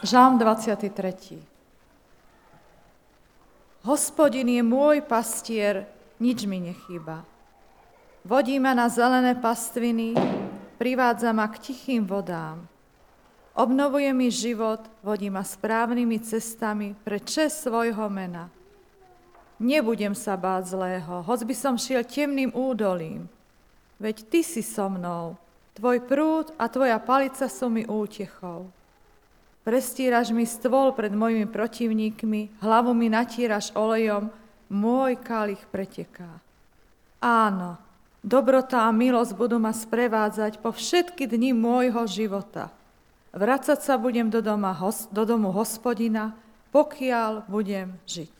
Žalm 23. Hospodin je môj pastier, nič mi nechýba. Vodí ma na zelené pastviny, privádza ma k tichým vodám. Obnovuje mi život, vodí ma správnymi cestami pre česť svojho mena. Nebudem sa báť zlého, hoď by som šiel temným údolím. Veď ty si so mnou, tvoj prúd a tvoja palica sú mi útechou. Prestíraš mi stôl pred mojimi protivníkmi, hlavu mi natíraš olejom, môj kalich preteká. Áno, dobrota a milosť budú ma sprevádzať po všetky dni môjho života. Vracať sa budem do domu Hospodina, pokiaľ budem žiť.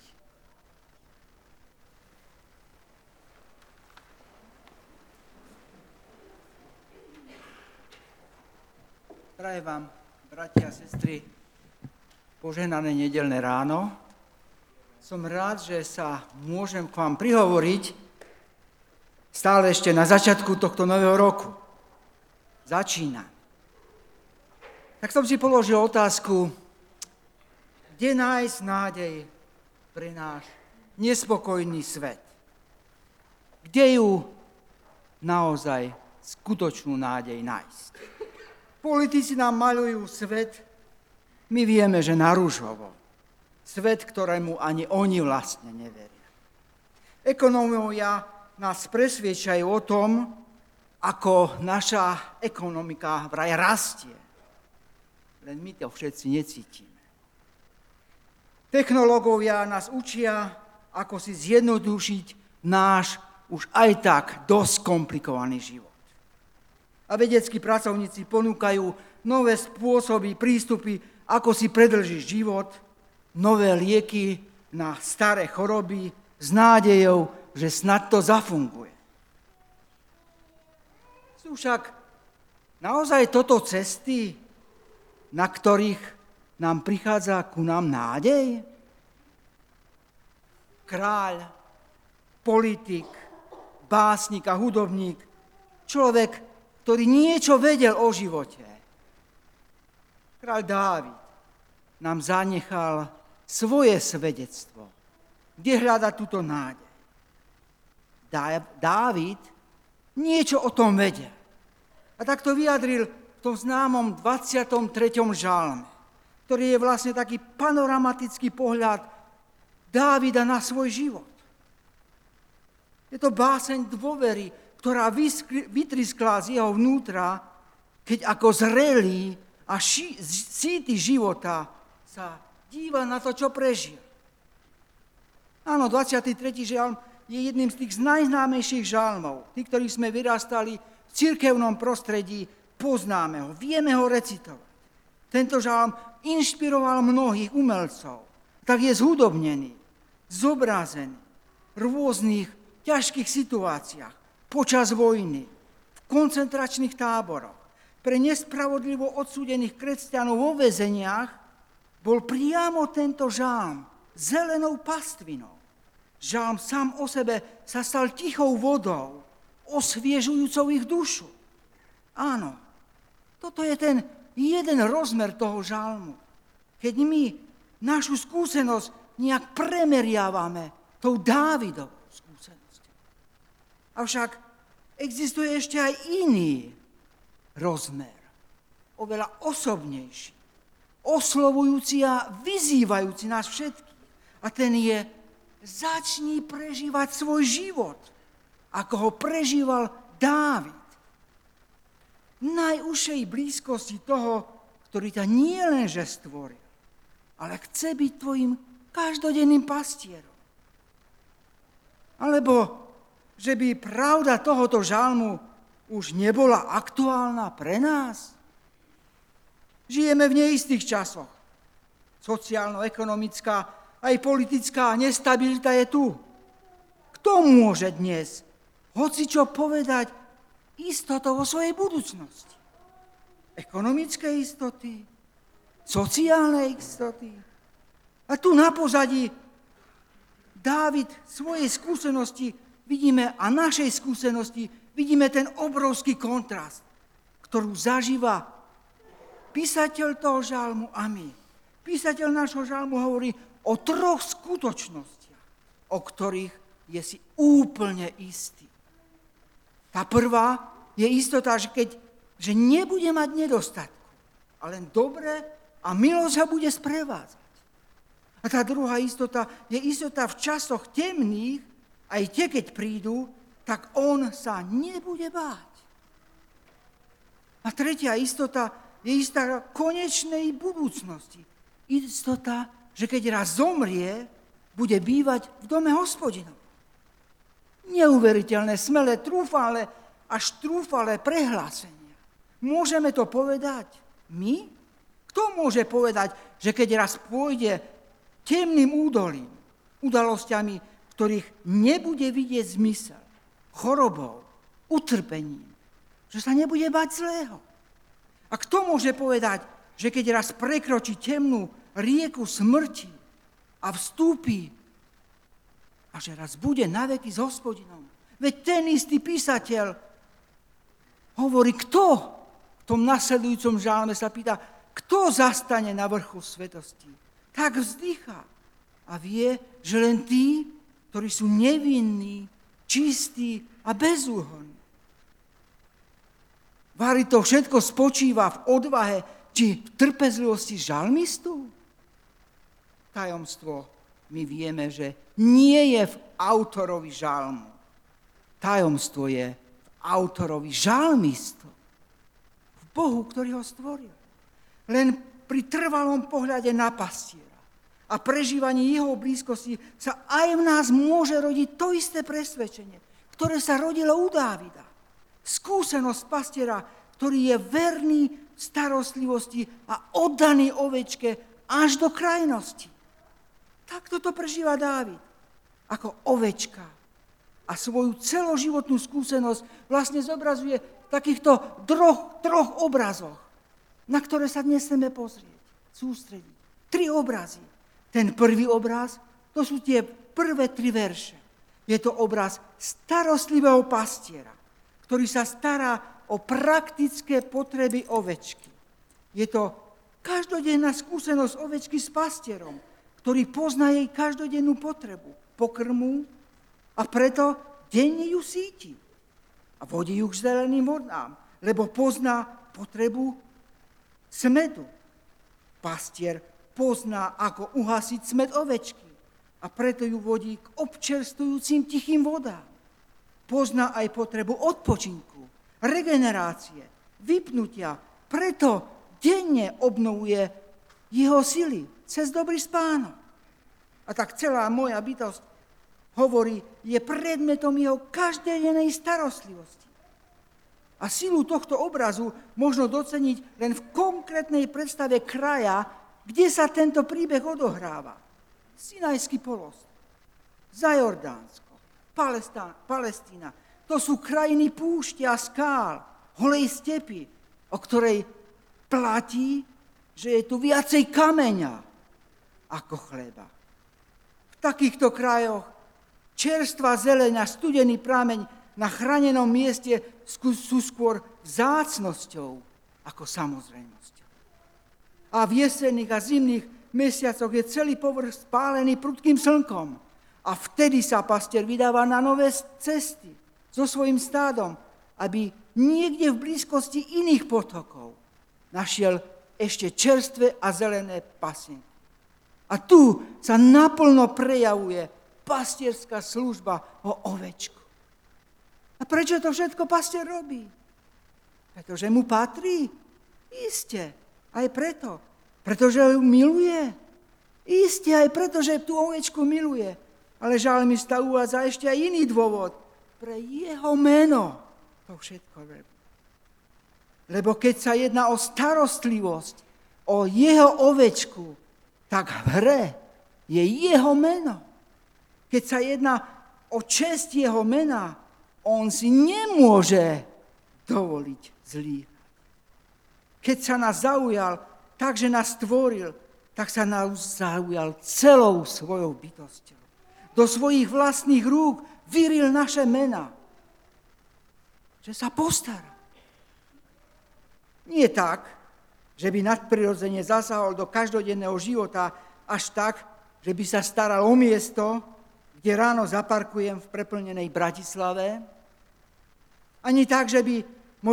Prajem vám, bratia a sestry, požehnané nedeľné ráno. Som rád, že sa môžem k vám prihovoriť stále ešte na začiatku tohto nového roku. Začína. Tak som si položil otázku, kde nájsť nádej pre náš nespokojný svet? Kde ju naozaj skutočnú nádej nájsť? Politici nám maľujú svet, my vieme, že na ružovo. Svet, ktorému ani oni vlastne neveria. Ekonómovia nás presviedčajú o tom, ako naša ekonomika vraj rastie. Len my to všetci necítime. Technológovia nás učia, ako si zjednodušiť náš už aj tak dosť komplikovaný život. A vedeckí pracovníci ponúkajú nové spôsoby, prístupy, ako si predĺžiť život, nové lieky na staré choroby s nádejou, že snad to zafunguje. Sú však naozaj toto cesty, na ktorých nám prichádza ku nám nádej? Kráľ, politik, básnik a hudobník, človek, ktorý niečo vedel o živote. Kráľ Dávid nám zanechal svoje svedectvo, kde hľada túto nádej. Dávid niečo o tom vedel. A tak to vyjadril v tom známom 23. žalme, ktorý je vlastne taký panoramatický pohľad Dávida na svoj život. Je to báseň dôvery, ktorá vytriskla z jeho vnútra, keď ako zrelý a síty života sa díva na to, čo prežil. Áno, 23. žalm je jedným z tých najznámejších žalmov. Tí, ktorí sme vyrastali v cirkevnom prostredí, poznáme ho, vieme ho recitovať. Tento žalm inšpiroval mnohých umelcov. Tak je zhudobnený, zobrazený v rôznych ťažkých situáciách. Počas vojny, v koncentračných táboroch, pre nespravodlivo odsúdených kresťanov vo väzeniach, bol priamo tento žalm zelenou pastvinou. Žalm sám o sebe sa stal tichou vodou, osviežujúcou ich dušu. Áno, toto je ten jeden rozmer toho žalmu. Keď my našu skúsenosť nejak premeriavame tou Dávidovou skúsenosťou. Avšak existuje ešte aj iný rozmer, oveľa osobnejší, oslovujúci a vyzývajúci nás všetkých. A ten je, začni prežívať svoj život, ako ho prežíval Dávid. V najúžšej blízkosti toho, ktorý ťa nie lenže stvoril, ale chce byť tvojim každodenným pastierom. Alebo že by pravda tohoto žalmu už nebola aktuálna pre nás? Žijeme v neistých časoch. Sociálno-ekonomická aj politická nestabilita je tu. Kto môže dnes hocičo povedať istotou o svojej budúcnosti? Ekonomické istoty, sociálne istoty. A tu na pozadí Dávid svojej skúsenosti vidíme a našej skúsenosti vidíme ten obrovský kontrast, ktorú zažíva písateľ toho žalmu a my. Písateľ nášho žalmu hovorí o 3 skutočnostiach, o ktorých je si úplne istý. Tá prvá je istota, že nebude mať nedostatku, ale len dobre a milosť ho bude sprevádzať. A tá druhá istota je istota v časoch temných, aj tie, keď prídu, tak on sa nebude báť. A tretia istota je istá konečnej budúcnosti. Istota, že keď raz zomrie, bude bývať v dome Hospodinov. Neuveriteľné, smelé, až trúfalé prehlásenia. Môžeme to povedať my? Kto môže povedať, že keď raz pôjde temným údolím, udalosťami, ktorých nebude vidieť zmysel, chorobou, utrpením, že sa nebude bať zlého? A kto môže povedať, že keď raz prekročí temnú rieku smrti a vstúpi a že raz bude naveky s Hospodinom? Veď ten istý písateľ hovorí, kto v tom nasledujúcom žalme sa pýta, kto zastane na vrchu svetosti? Tak vzdychá a vie, že len tí, ktorí sú nevinní, čistí a bezúhonní. Vari to všetko spočíva v odvahe či v trpezlivosti žalmistu? Tajomstvo my vieme, že nie je v autorovi žalmu. Tajomstvo je v autorovi žalmistu. V Bohu, ktorý ho stvoril. Len pri trvalom pohľade na pastiera a prežívaní jeho blízkosti sa aj v nás môže rodiť to isté presvedčenie, ktoré sa rodilo u Dávida. Skúsenosť pastiera, ktorý je verný v starostlivosti a oddaný ovečke až do krajnosti. Takto to prežíva Dávid, ako ovečka. A svoju celoživotnú skúsenosť vlastne zobrazuje v takýchto troch obrazoch, na ktoré sa dnes chceme pozrieť, sústrediť. 3 obrazy. Ten prvý obraz, to sú tie prvé 3 verše. Je to obraz starostlivého pastiera, ktorý sa stará o praktické potreby ovečky. Je to každodenná skúsenosť ovečky s pastierom, ktorý pozná jej každodennú potrebu, pokrmu, a preto denne ju síti a vodí ju k zeleným vodám, lebo pozná potrebu smedu. Pastier pozná, ako uhasiť smed ovečky a preto ju vodí k občerstvujúcim tichým vodám. Pozná aj potrebu odpočinku, regenerácie, vypnutia, preto denne obnovuje jeho sily cez dobrý spánok. A tak celá moja bytosť, hovorí, je predmetom jeho každodennej starostlivosti. A silu tohto obrazu možno doceniť len v konkrétnej predstave kraja, kde sa tento príbeh odohráva. Sinajský polostrov, Zajordánsko, Palestína. To sú krajiny púšte a skál, holej stepy, o ktorej platí, že je tu viacej kameňa ako chleba. V takýchto krajoch čerstvá zeleň a studený prameň na chránenom mieste sú skôr vzácnosťou ako samozrejmosťou. A v jesenných a zimných mesiacoch je celý povrch spálený prudkým slnkom. A vtedy sa pastier vydáva na nové cesty so svojím stádom, aby niekde v blízkosti iných potokov našiel ešte čerstvé a zelené pasienky. A tu sa naplno prejavuje pastierská služba o ovečku. A prečo to všetko pastier robí? Pretože mu patrí? Isté, aj preto. Pretože ju miluje? Isté, aj preto, že tú ovečku miluje. Ale žalmista uvádza ešte aj iný dôvod. Pre jeho meno to všetko robí. Lebo keď sa jedná o starostlivosť, o jeho ovečku, tak v hre je jeho meno. Keď sa jedná o česť jeho mena, on si nemôže dovoliť zlíhať. Keď sa nás zaujal, takže nás stvoril, tak sa nás zaujal celou svojou bytosťou. Do svojich vlastných rúk vyril naše mená. Že sa postará. Nie tak, že by nadprirodzene zasahol do každodenného života až tak, že by sa staral o miesto, kde ráno zaparkujem v preplnenej Bratislave. Ani tak, že by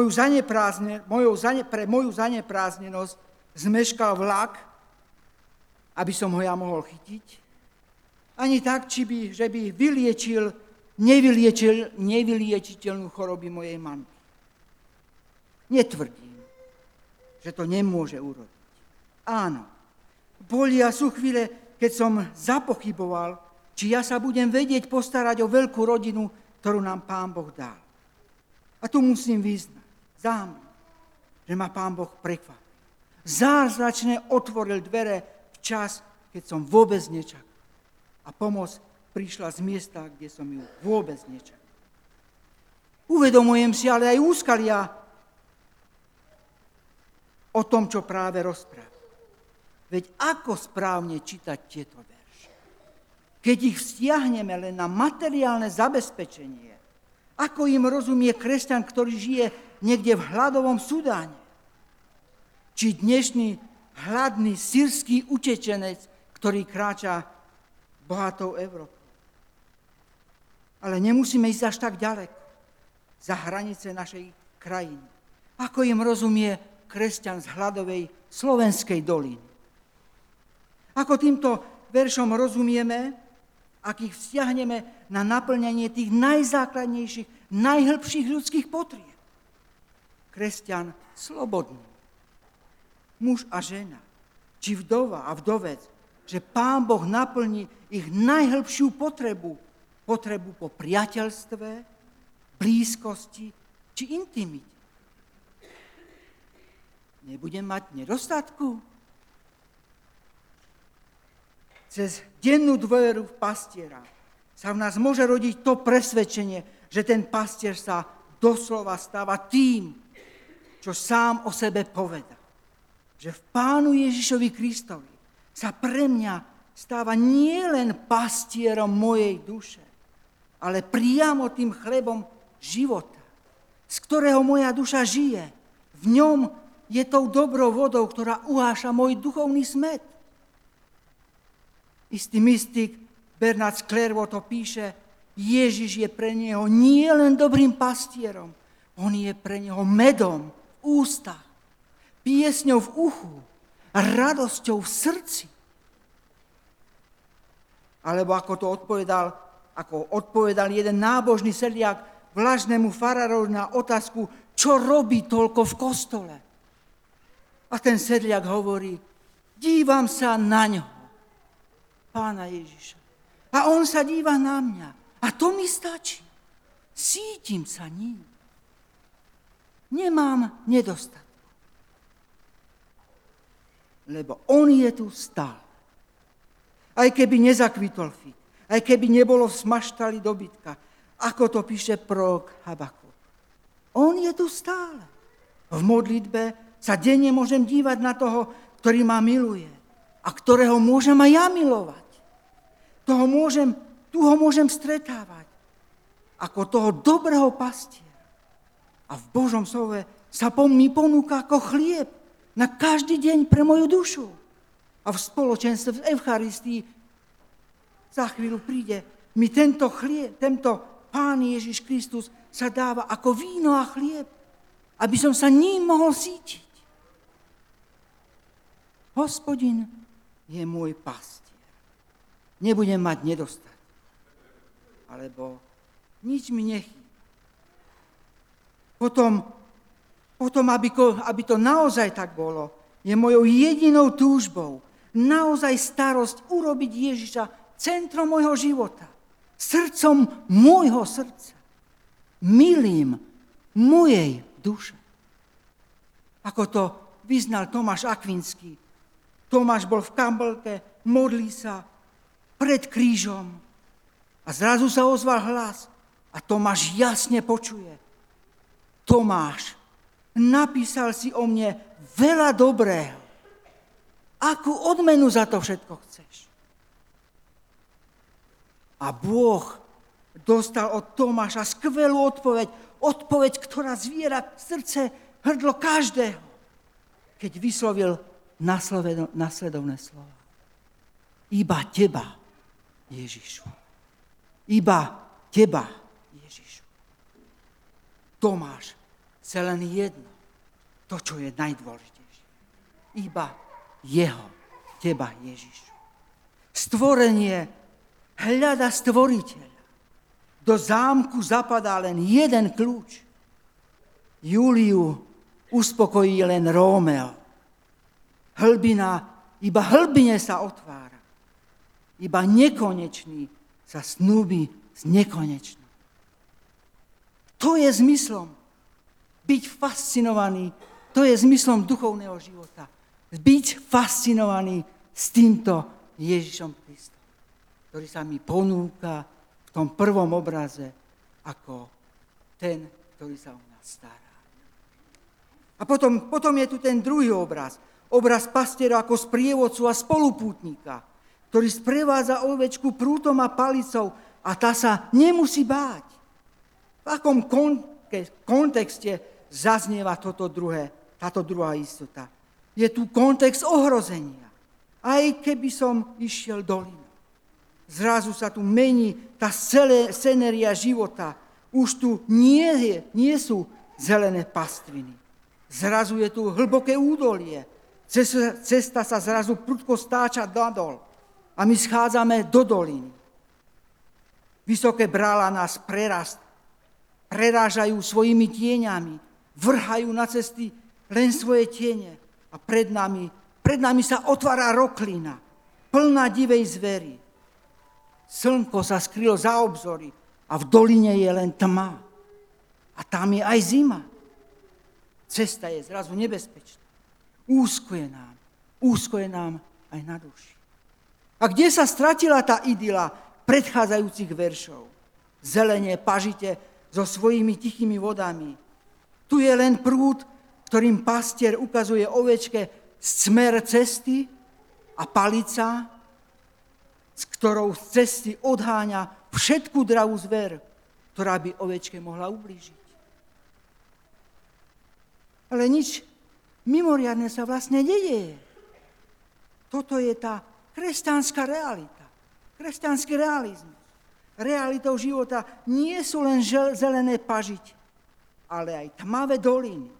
pre moju zanepráznenosť zmeškal vlak, aby som ho ja mohol chytiť. Ani tak, že by vyliečil nevyliečiteľnú choroby mojej mamky. Netvrdím, že to nemôže urobiť. Áno, sú chvíle, keď som zapochyboval, či ja sa budem vedieť postarať o veľkú rodinu, ktorú nám Pán Boh dal. A tu musím vyznať zámer, že ma Pán Boh prekvapil. Zázračne otvoril dvere v čas, keď som vôbec nečakal. A pomoc prišla z miesta, kde som ju vôbec nečakal. Uvedomujem si ale aj úskalia o tom, čo práve rozprávam. Veď ako správne čítať tieto verše? Keď ich vzťahneme len na materiálne zabezpečenie, ako im rozumie kresťan, ktorý žije niekde v hladovom Sudáne? Či dnešný hladný sýrsky utečenec, ktorý kráča bohatou Európou? Ale nemusíme ísť až tak ďaleko, za hranice našej krajiny. Ako im rozumie kresťan z hladovej Slovenskej doliny? Ako týmto veršom rozumieme, ak ich vzťahneme na naplňanie tých najzákladnejších, najhlbších ľudských potrieb? Kresťan slobodný, muž a žena, či vdova a vdovec, že Pán Boh naplní ich najhlbšiu potrebu po priateľstve, blízkosti či intimite. Nebudem mať nedostatku? Cez dennú dôveru v pastiera sa v nás môže rodiť to presvedčenie, že ten pastier sa doslova stáva tým, čo sám o sebe povedal. Že v Pánu Ježišovi Kristovi sa pre mňa stáva nielen pastierom mojej duše, ale priamo tým chlebom života, z ktorého moja duša žije. V ňom je tou dobrou vodou, ktorá uháša môj duchovný smäd. Istý mystik Bernard Clairvaux to píše, Ježiš je pre neho nie len dobrým pastierom, on je pre neho medom v ústach, piesňou v uchu, radosťou v srdci. Alebo ako odpovedal jeden nábožný sedliak vlažnému farárovi na otázku, čo robí toľko v kostole. A ten sedliak hovorí, dívam sa na ňo, Pána Ježiša. A on sa díva na mňa. A to mi stačí. Sítim sa ním. Nemám nedostatku. Lebo on je tu stále. Aj keby nezakvitol fig, aj keby nebolo smaštali dobytka, ako to píše prorok Habakúk. On je tu stále. V modlitbe sa denne môžem dívať na toho, ktorý ma miluje a ktorého môžem aj ja milovať. Tu ho môžem stretávať ako toho dobrého pastiera. A v Božom slove sa mi ponúka ako chlieb na každý deň pre moju dušu. A v spoločenstve, v Eucharistii za chvíľu príde mi tento chlieb, tento Pán Ježiš Kristus sa dáva ako víno a chlieb, aby som sa ním mohol sítiť. Hospodin je môj pastier. Nebudem mať nedostatok. Alebo nič mi nechýba. Potom aby to naozaj tak bolo, je mojou jedinou túžbou naozaj starosť urobiť Ježiša centrom môjho života, srdcom môjho srdca, milým mojej duše. Ako to vyznal Tomáš Akvinský. Tomáš bol v kampelke, modlí sa pred krížom a zrazu sa ozval hlas a Tomáš jasne počuje. Tomáš, napísal si o mne veľa dobrého. Akú odmenu za to všetko chceš? A Boh dostal od Tomáša skvelú odpoveď, ktorá zviera srdce, hrdlo každého. keď vyslovil nasledovné slova. Iba teba, Ježišu. Iba teba, Ježišu. Tomáš chce len jedno, to, čo je najdôležitejšie. Iba jeho, teba, Ježišu. Stvorenie hľada stvoriteľa. Do zámku zapadá len jeden kľúč. Júliu uspokojí len Rómeo. Iba hlbine sa otvára. Iba nekonečný sa snúbi s nekonečným. To je zmyslom byť fascinovaný, to je zmyslom duchovného života. Byť fascinovaný s týmto Ježišom Kristom, ktorý sa mi ponúka v tom prvom obraze ako ten, ktorý sa o nás stará. A potom je tu ten druhý obraz. Obraz pastiera ako sprievodcu a spolupútnika, ktorý sprevádza ovečku prútom a palicou a tá sa nemusí báť. V akom kontexte zaznieva táto druhá istota? Je tu kontext ohrozenia. Aj keby som išiel dolinou. Zrazu sa tu mení tá scenéria života. Už tu nie sú zelené pastviny. Zrazu je tu hlboké údolie. Cesta sa zrazu prudko stáča nadol. A my schádzame do doliny. Vysoké brala nás prerážajú svojimi tieňami, vrhajú na cesty len svoje tiene a pred nami sa otvára roklina, plná divej zvery. Slnko sa skrylo za obzory a v doline je len tma. A tam je aj zima. Cesta je zrazu nebezpečná. Úzko je nám aj na duši. A kde sa stratila tá idyla predchádzajúcich veršov? Zelenie pažite so svojimi tichými vodami. Tu je len prúd, ktorým pastier ukazuje ovečke smer cesty a palica, s ktorou z cesty odháňa všetku dravú zver, ktorá by ovečke mohla ublížiť. Ale nič mimoriadne sa vlastne nedeje. Toto je tá kresťanská realita, kresťanský realizmus. Realitou života nie sú len zelené pažite, ale aj tmavé doliny.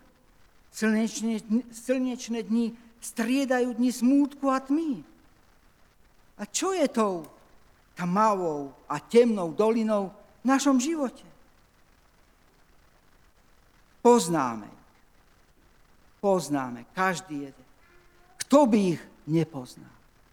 Slnečné dni striedajú dni smútku a tmy. A čo je tou tmavou a temnou dolinou v našom živote? Poznáme každý jeden. Kto by ich nepoznal?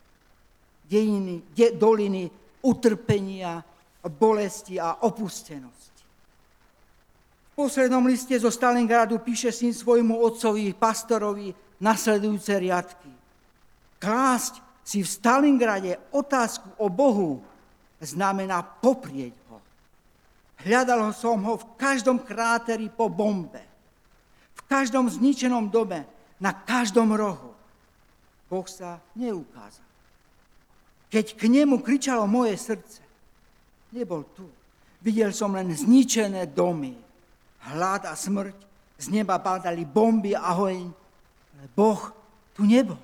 Doliny utrpenia, bolesti a opustenosti. V poslednom liste zo Stalingradu píše syn svojmu otcovi, pastorovi, nasledujúce riadky. Klásť si v Stalingrade otázku o Bohu znamená poprieť ho. Hľadal som ho v každom kráteri po bombe, v každom zničenom dome, na každom rohu. Boh sa neukázal. Keď k nemu kričalo moje srdce, nebol tu. Videl som len zničené domy, hlad a smrť, z neba padali bomby a oheň, ale Boh tu nebol.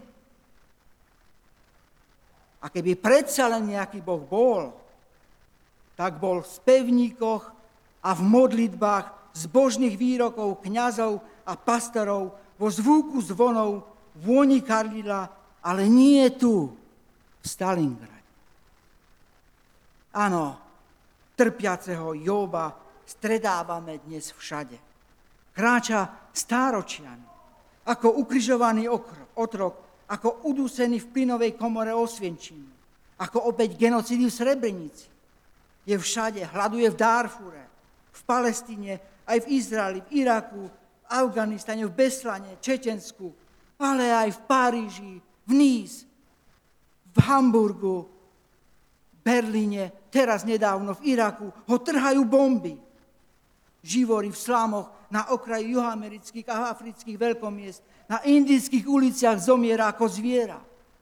A keby predsa len nejaký Boh bol, tak bol v spevníkoch a v modlitbách zbožných výrokov kňazov a pastorov, vo zvuku zvonov, vôni kardidla, ale nie tu, v Stalingrade. Áno, trpiaceho Jóba stredávame dnes všade. Kráča stáročiami, ako ukrižovaný otrok, ako udusený v plynovej komore Osvienčimi, ako opäť genocidy v Srebrenici. Je všade, hladuje v Darfure, v Palestíne, aj v Izraeli, v Iraku, v Afganistane, v Beslane, Čečensku, ale aj v Paríži, v Nice, v Hamburgu, Berlíne, teraz nedávno v Iraku, ho trhajú bomby. Živorí v slamoch na okraji juhoamerických a afrických veľkomiest, na indických uliciach zomiera ako zviera.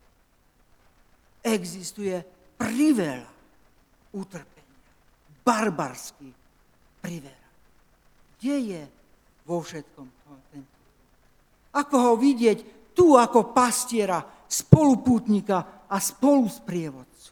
Existuje priveľa utrpenia, barbarský priveľa. Kde je vo všetkom tento? Ako ho vidieť tu ako pastiera, spolupútnika a spolusprievodcu.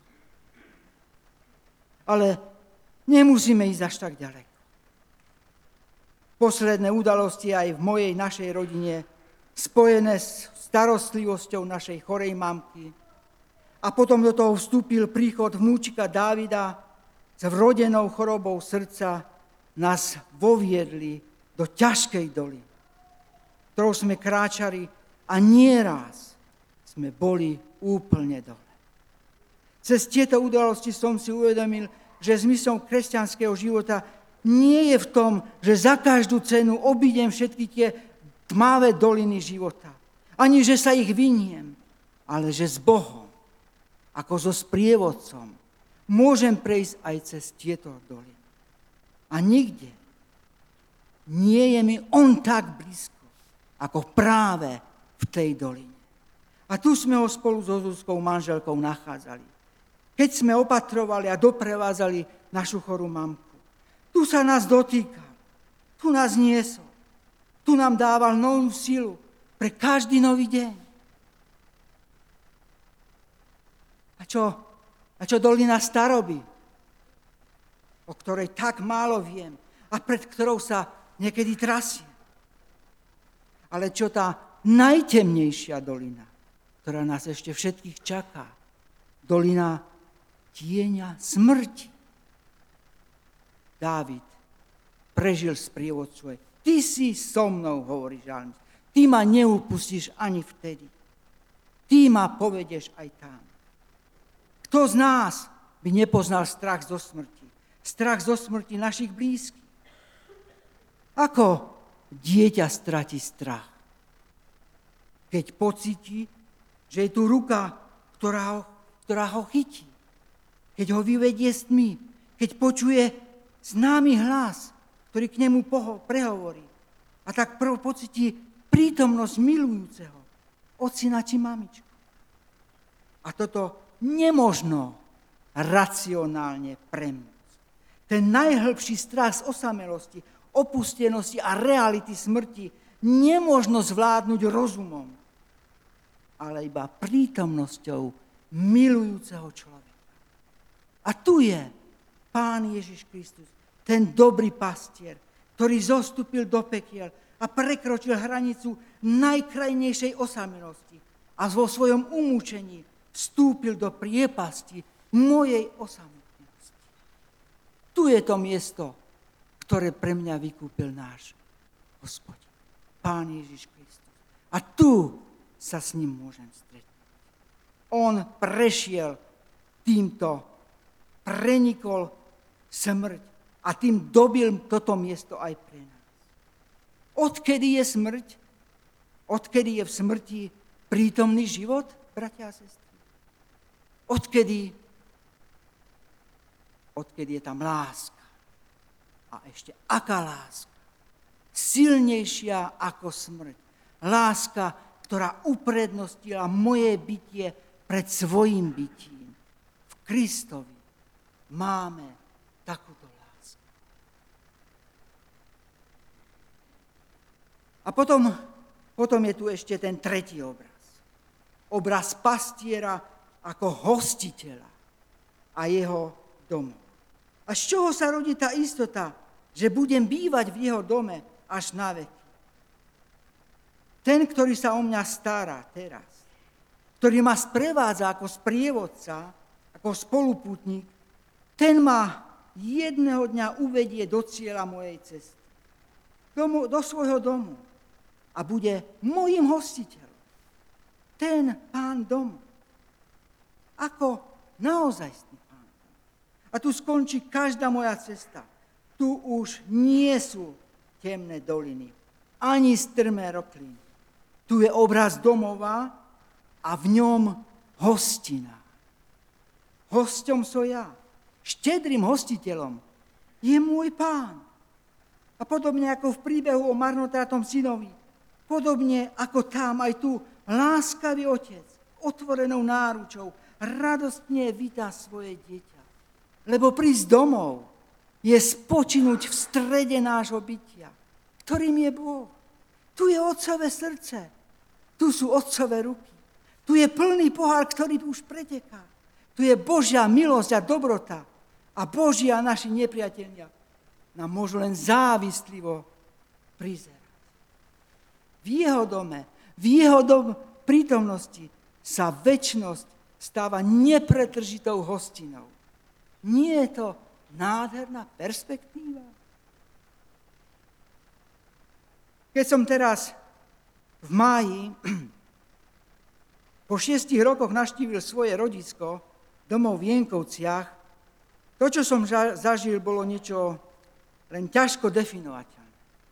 Ale nemusíme ísť až tak ďaleko. Posledné udalosti aj v mojej našej rodine spojené s starostlivosťou našej chorej mamky. A potom do toho vstúpil príchod vnúčika Dávida s vrodenou chorobou srdca, nás voviedli do ťažkej doly, ktorou sme kráčali a nieraz sme boli úplne dole. Cez tieto udalosti som si uvedomil, že zmyslom kresťanského života nie je v tom, že za každú cenu obídem všetky tie tmavé doliny života. Ani, že sa ich vyniem, ale že s Bohom, ako so sprievodcom, môžem prejsť aj cez tieto doliny. A nikde nie je mi on tak blízko, ako práve v tej doline. A tu sme ho spolu so Zuzkou manželkou nachádzali. Keď sme opatrovali a doprevádzali našu chorú mamku. Tu sa nás dotýkal, tu nás niesol, tu nám dával novú silu pre každý nový deň. A čo dolina Staroby, o ktorej tak málo viem a pred ktorou sa niekedy trasie. Ale čo tá najtemnejšia dolina, ktorá nás ešte všetkých čaká, dolina tieňa smrti. Dávid prežil sprievodcu. Ty si so mnou, hovorí žalmista. Ty ma neupustíš ani vtedy. Ty ma povedeš aj tam. Kto z nás by nepoznal strach zo smrti? Strach zo smrti našich blízkych. Ako dieťa stratí strach? Keď pocíti, že je tu ruka, ktorá ho chytí. Keď ho vyvedie z tmy, keď počuje známy hlas, ktorý k nemu prehovorí. A tak prv pocíti prítomnosť milujúceho ocina či mamičku. A toto nemožno racionálne premôcť. Ten najhlbší strach z osamelosti, opustenosti a reality smrti nemožno zvládnuť rozumom, ale iba prítomnosťou milujúceho človeka. A tu je Pán Ježiš Kristus, ten dobrý pastier, ktorý zostúpil do pekiel a prekročil hranicu najkrajnejšej osamelosti a vo svojom umúčení vstúpil do priepasti mojej osamotenosti. Tu je to miesto, ktoré pre mňa vykúpil náš Hospodin, Pán Ježiš Kristus. A tu sa s ním môžem stretnúť. On prešiel týmto, prenikol smrť a tým dobil toto miesto aj pre nás. Odkedy je smrť? Odkedy je v smrti prítomný život, bratia a sestry? Odkedy je tam láska. A ešte aká láska? Silnejšia ako smrť. Láska, ktorá uprednostila moje bytie pred svojím bytím. V Kristovi máme takúto lásku. A potom je tu ešte ten tretí obraz. Obraz pastiera ako hostiteľa a jeho domov. A z čoho sa rodí tá istota, že budem bývať v jeho dome až na veky? Ten, ktorý sa o mňa stará teraz, ktorý ma sprevádza ako sprievodca, ako spolupútnik, ten ma jedného dňa uvedie do cieľa mojej cesty, do svojho domu a bude mojím hostiteľom. Ten Pán domu. Ako naozajstný Pán. A tu skončí každá moja cesta. Tu už nie sú temné doliny, ani strmé rokliny. Tu je obraz domova a v ňom hostina. Hosťom som ja. Štedrým hostiteľom je môj Pán. A podobne ako v príbehu o marnotrátom synovi, podobne ako tam aj tu láskavý otec, otvorenou náručou, radostne vítá svoje dieťa. Lebo prísť domov je spočinúť v strede nášho bytia, ktorým je Boh. Tu je otcové srdce. Tu sú otcové ruky. Tu je plný pohár, ktorý už preteká. Tu je Božia milosť a dobrota. A Boží a naši nepriatelia nám môžu len závislivo prizerať. V jeho dome, v jeho prítomnosti sa večnosť stáva nepretržitou hostinou. Nie je to nádherná perspektíva? Keď som teraz v máji po 6 rokoch navštívil svoje rodisko domov v Jenkovciach, to, čo som zažil, bolo niečo len ťažko definovateľné.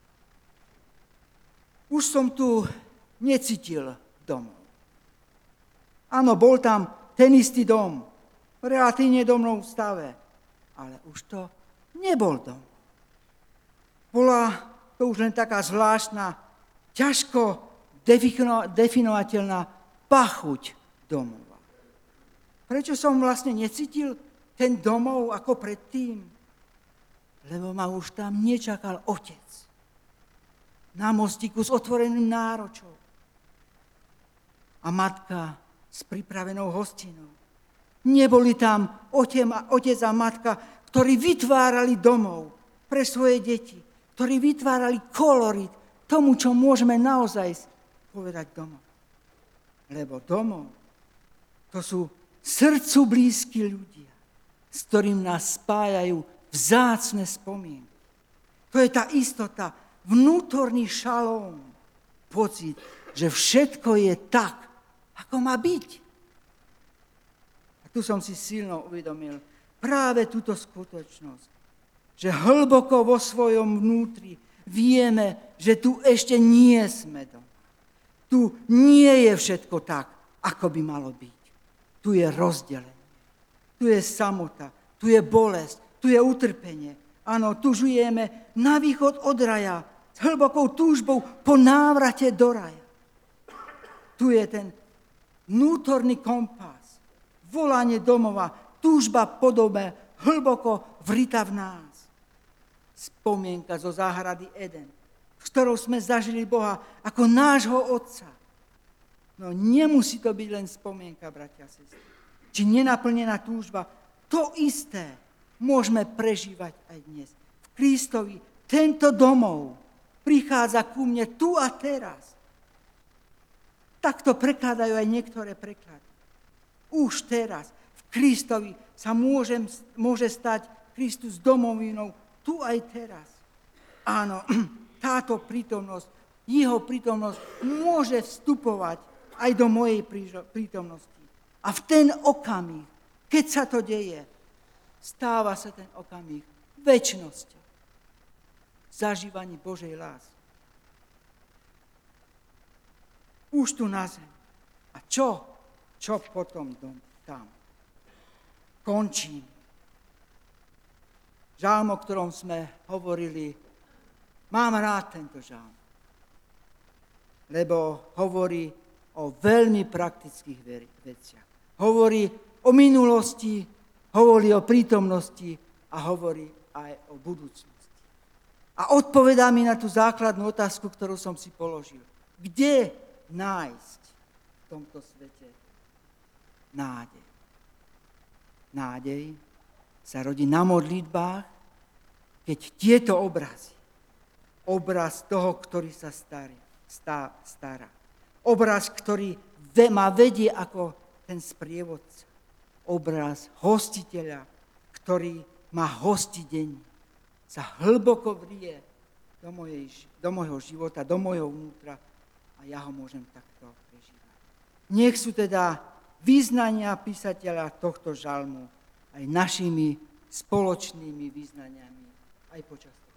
Už som tu necítil domov. Áno, bol tam ten istý dom, v relatívne domnom stave, ale už to nebol dom. Bola to už len taká zvláštna, ťažko definovateľná pachuť domova. Prečo som vlastne necítil ten domov ako predtým? Lebo ma už tam nečakal otec. Na mostíku s otvoreným náročou. A matka s pripravenou hostinou. Neboli tam otec a matka, ktorí vytvárali domov pre svoje deti, ktorí vytvárali kolorit tomu, čo môžeme naozaj povedať domov. Lebo domov, to sú srdcu blízki ľudia, s ktorým nás spájajú vzácne spomienky. To je tá istota, vnútorný šalóm, pocit, že všetko je tak, ako má byť. A tu som si silno uvedomil práve túto skutočnosť, že hlboko vo svojom vnútri vieme, že tu ešte nie sme doma. Tu nie je všetko tak, ako by malo byť. Tu je rozdelenie, tu je samota, tu je bolesť, tu je utrpenie. Áno, tu žijeme na východ od raja, s hlbokou túžbou po návrate do raja. Tu je ten vnútorný kompas, volanie domova, túžba po dome, hlboko vrita v nás. Spomienka zo záhrady Eden, s ktorou sme zažili Boha ako nášho Otca. No nemusí to byť len spomienka, bratia a sestry. Či nenaplnená túžba, to isté môžeme prežívať aj dnes. V Kristovi tento domov prichádza ku mne tu a teraz. Takto prekladajú aj niektoré preklady. Už teraz v Kristovi sa môže stať Kristus domovinou tu aj teraz. Áno, táto prítomnosť, jeho prítomnosť môže vstupovať aj do mojej prítomnosti. A v ten okamih, keď sa to deje, stáva sa ten okamih večnosťou. Zažívaní Božej lásky. Už tu na zem. A čo? Čo potom tam? Končím. Žalm, o ktorom sme hovorili, mám rád tento žalm, lebo hovorí o veľmi praktických veciach. Hovorí o minulosti, hovorí o prítomnosti a hovorí aj o budúcnosti. A odpovedá mi na tú základnú otázku, ktorú som si položil. Kde nájsť v tomto svete nádej? Nádej sa rodí na modlitbách, keď tieto obrazy, obraz toho, ktorý sa stará, obraz, ktorý ma vedie ako ten sprievodca, obraz hostiteľa, ktorý ma hostí denne, sa hlboko vrie do môjho života, do môjho vnútra a ja ho môžem takto prežívať. Nech sú teda vyznania písateľa tohto žalmu aj našimi spoločnými vyznaniami aj počas